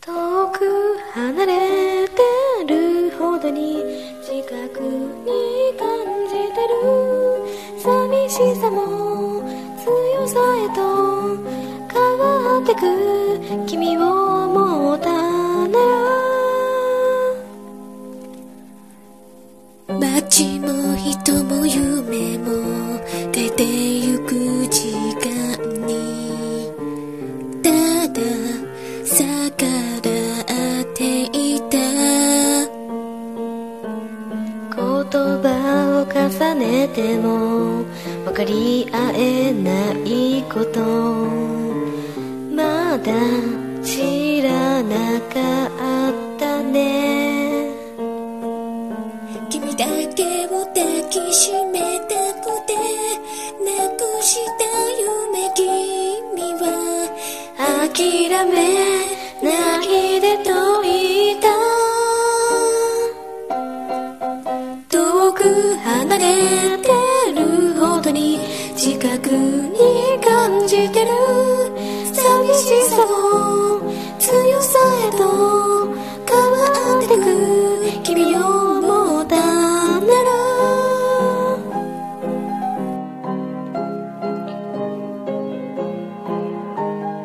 遠く離れてるほどに近くに感じてる寂しさも強さへと変わってく君を思ったなら街も人も夢も変えてゆく時間にただ逆らっていた言葉を重ねても分かり合えないことまだ知らなかったね君だけを抱きしめたくてなくした夢君は諦めないでと言った遠く離れてるほどに近くに